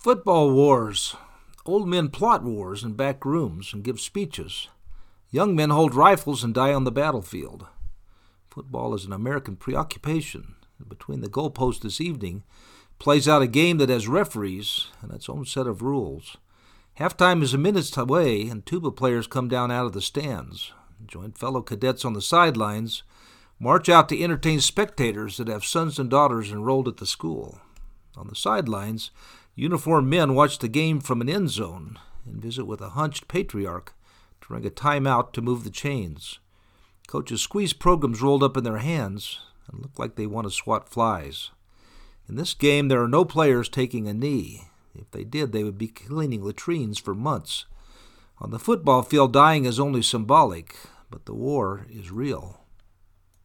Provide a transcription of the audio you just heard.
Football wars. Old men plot wars in back rooms and give speeches. Young men hold rifles and die on the battlefield. Football is an American preoccupation. Between the goalposts this evening plays out a game that has referees and its own set of rules. Halftime is a minute away, and tuba players come down out of the stands. Join fellow cadets on the sidelines, march out to entertain spectators that have sons and daughters enrolled at the school. On the sidelines, uniformed men watch the game from an end zone and visit with a hunched patriarch to ring a timeout to move the chains. Coaches squeeze programs rolled up in their hands and look like they want to swat flies. In this game, there are no players taking a knee. If they did, they would be cleaning latrines for months. On the football field, dying is only symbolic, but the war is real.